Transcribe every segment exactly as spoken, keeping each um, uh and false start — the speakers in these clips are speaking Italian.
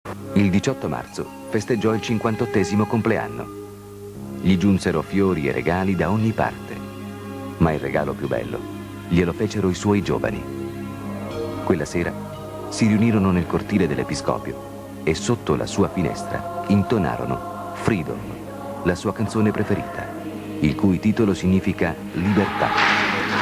Il diciotto marzo festeggiò il cinquantottesimo compleanno. Gli giunsero fiori e regali da ogni parte, ma il regalo più bello glielo fecero i suoi giovani. Quella sera si riunirono nel cortile dell'Episcopio e sotto la sua finestra intonarono Freedom, la sua canzone preferita, il cui titolo significa libertà.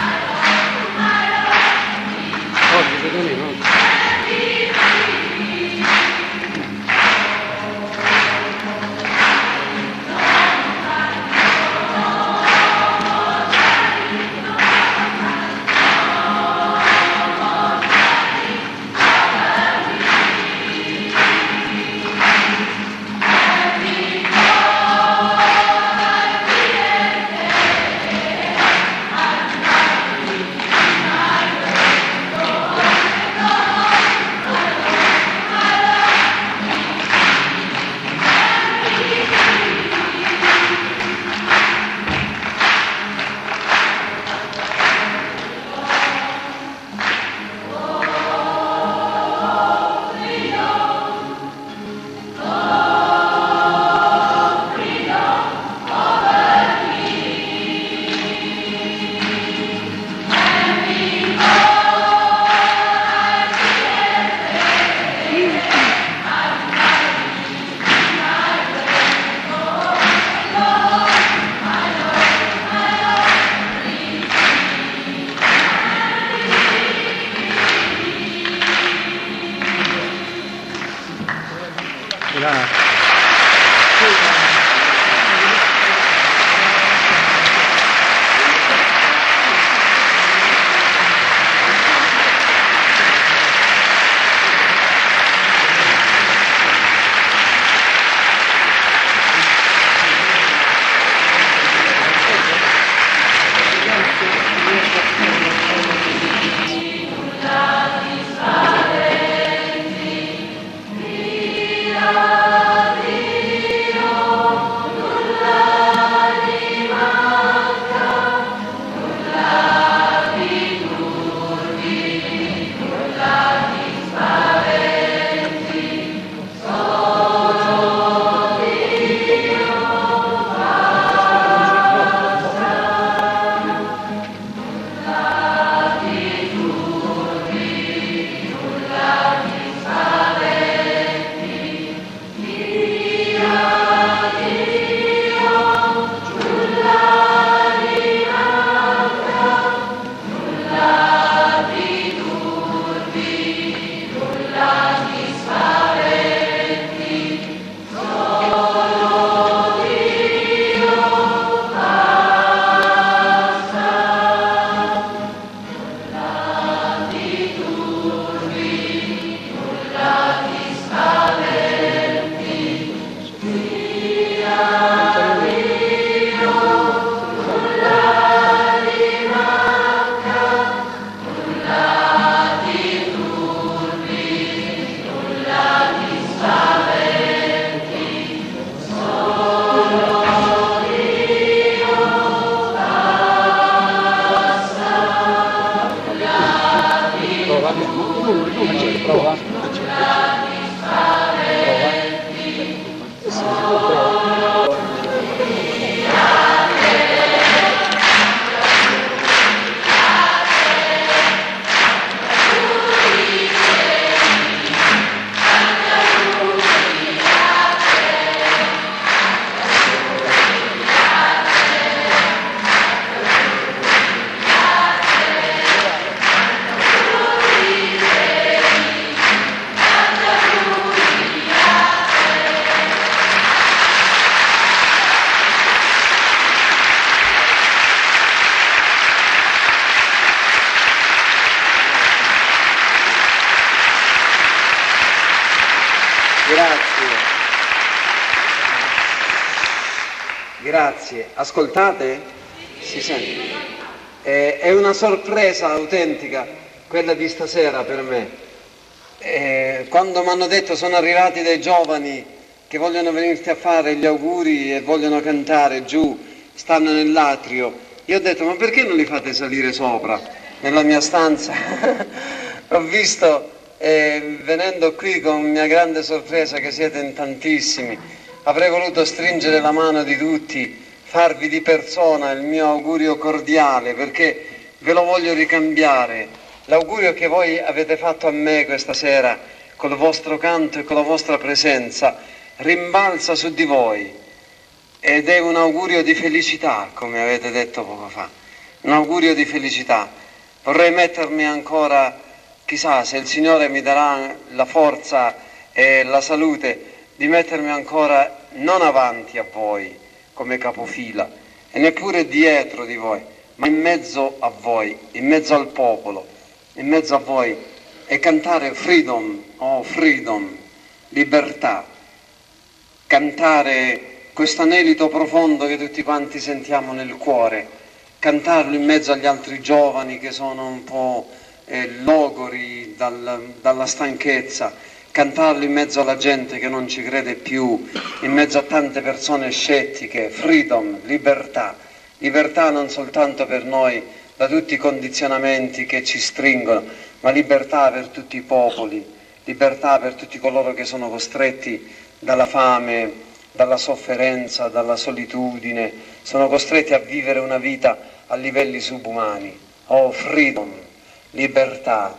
Grazie. Ascoltate? Si sente? Eh, è una sorpresa autentica quella di stasera per me. Eh, quando mi hanno detto sono arrivati dei giovani che vogliono venirti a fare gli auguri e vogliono cantare giù, stanno nell'atrio, io ho detto ma perché non li fate salire sopra nella mia stanza? Ho visto e venendo qui con mia grande sorpresa che siete in tantissimi, avrei voluto stringere la mano di tutti, farvi di persona il mio augurio cordiale, perché ve lo voglio ricambiare. L'augurio che voi avete fatto a me questa sera, con il vostro canto e con la vostra presenza, rimbalza su di voi ed è un augurio di felicità, come avete detto poco fa, un augurio di felicità. Vorrei mettermi ancora, chissà se il Signore mi darà la forza e la salute di mettermi ancora non avanti a voi come capofila e neppure dietro di voi, ma in mezzo a voi, in mezzo al popolo, in mezzo a voi, e cantare freedom, oh freedom, libertà, cantare questo anelito profondo che tutti quanti sentiamo nel cuore, cantarlo in mezzo agli altri giovani che sono un po' eh, logori dal, dalla stanchezza, cantarlo in mezzo alla gente che non ci crede più, in mezzo a tante persone scettiche, freedom, libertà, libertà non soltanto per noi da tutti i condizionamenti che ci stringono, ma libertà per tutti i popoli, libertà per tutti coloro che sono costretti dalla fame, dalla sofferenza, dalla solitudine, sono costretti a vivere una vita a livelli subumani. Oh, freedom, libertà,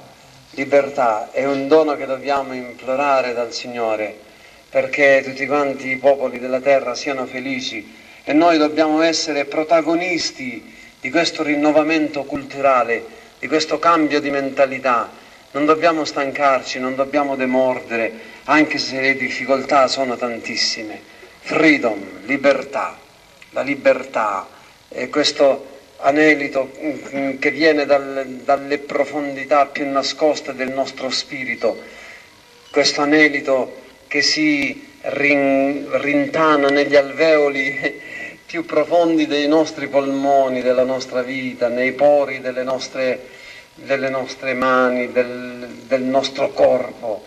libertà è un dono che dobbiamo implorare dal Signore perché tutti quanti i popoli della terra siano felici e noi dobbiamo essere protagonisti di questo rinnovamento culturale, di questo cambio di mentalità. Non dobbiamo stancarci, non dobbiamo demordere, anche se le difficoltà sono tantissime. Freedom, libertà, la libertà, e questo anelito che viene dal, dalle profondità più nascoste del nostro spirito, questo anelito che si rin, rintana negli alveoli più profondi dei nostri polmoni, della nostra vita, nei pori delle nostre, delle nostre mani, del, del nostro corpo,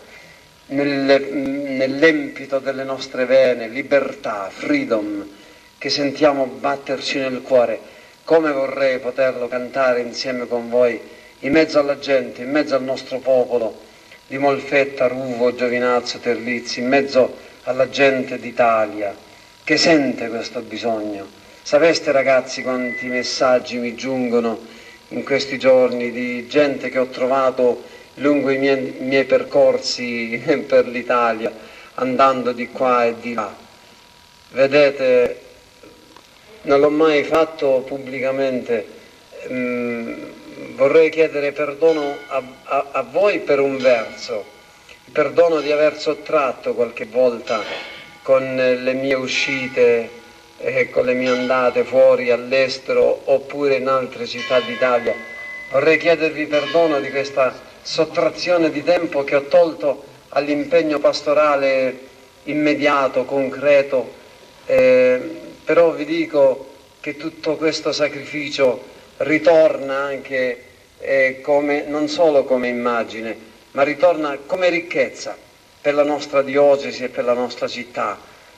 nel, nell'empito delle nostre vene, libertà, freedom, che sentiamo batterci nel cuore. Come vorrei poterlo cantare insieme con voi, in mezzo alla gente, in mezzo al nostro popolo di Molfetta, Ruvo, Giovinazzo, Terlizzi, in mezzo alla gente d'Italia che sente questo bisogno. Sapeste ragazzi quanti messaggi mi giungono in questi giorni di gente che ho trovato lungo i miei, i miei percorsi per l'Italia, andando di qua e di là. Vedete, non l'ho mai fatto pubblicamente, mm, vorrei chiedere perdono a, a, a voi per un verso, perdono di aver sottratto qualche volta con le mie uscite e con le mie andate fuori all'estero oppure in altre città d'Italia. Vorrei chiedervi perdono di questa sottrazione di tempo che ho tolto all'impegno pastorale immediato, concreto, eh, però vi dico che tutto questo sacrificio ritorna anche eh, come, non solo come immagine, ma ritorna come ricchezza per la nostra diocesi e per la nostra città,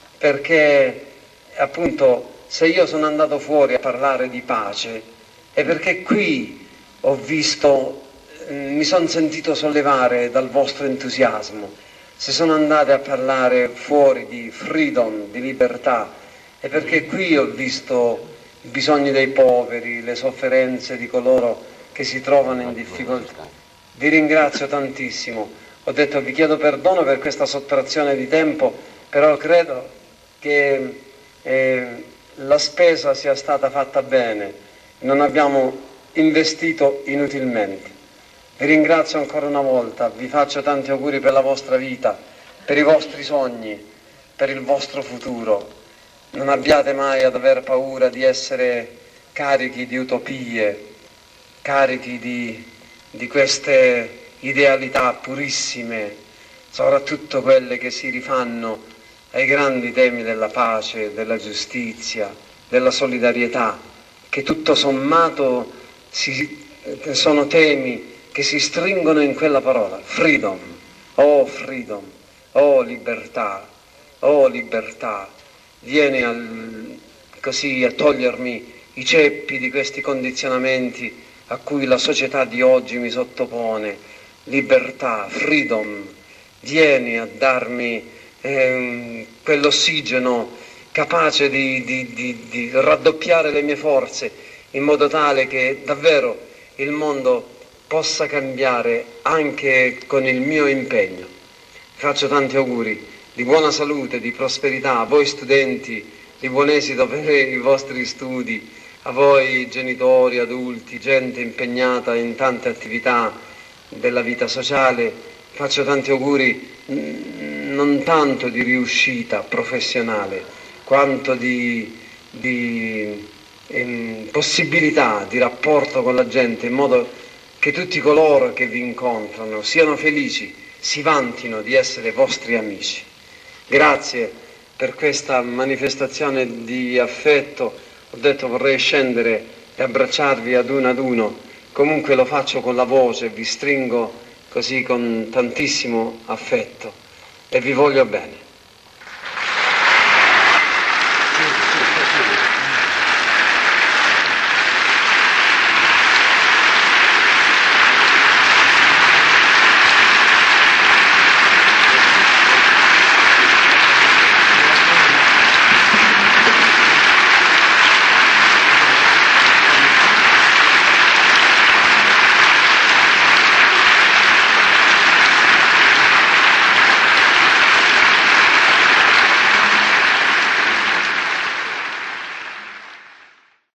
perché appunto se io sono andato fuori a parlare di pace è perché qui ho visto, mi sono sentito sollevare dal vostro entusiasmo. Se sono andate a parlare fuori di freedom, di libertà, è perché qui ho visto i bisogni dei poveri, le sofferenze di coloro che si trovano in difficoltà. Vi ringrazio tantissimo. Ho detto vi chiedo perdono per questa sottrazione di tempo, però credo che eh, la spesa sia stata fatta bene, non abbiamo investito inutilmente. Vi ringrazio ancora una volta, vi faccio tanti auguri per la vostra vita, per i vostri sogni, per il vostro futuro. Non abbiate mai ad aver paura di essere carichi di utopie, carichi di, di queste idealità purissime, soprattutto quelle che si rifanno ai grandi temi della pace, della giustizia, della solidarietà, che tutto sommato si, sono temi che si stringono in quella parola, freedom, oh freedom, oh libertà, oh libertà, vieni al, così a togliermi i ceppi di questi condizionamenti a cui la società di oggi mi sottopone, libertà, freedom, vieni a darmi eh, quell'ossigeno capace di, di, di, di raddoppiare le mie forze in modo tale che davvero il mondo possa cambiare anche con il mio impegno. Faccio tanti auguri di buona salute, di prosperità a voi studenti, di buon esito per i vostri studi, a voi genitori, adulti, gente impegnata in tante attività della vita sociale. Faccio tanti auguri non tanto di riuscita professionale, quanto di, di in, possibilità di rapporto con la gente, in modo che tutti coloro che vi incontrano siano felici, si vantino di essere vostri amici. Grazie per questa manifestazione di affetto. Ho detto vorrei scendere e abbracciarvi ad uno ad uno, comunque lo faccio con la voce, vi stringo così con tantissimo affetto e vi voglio bene.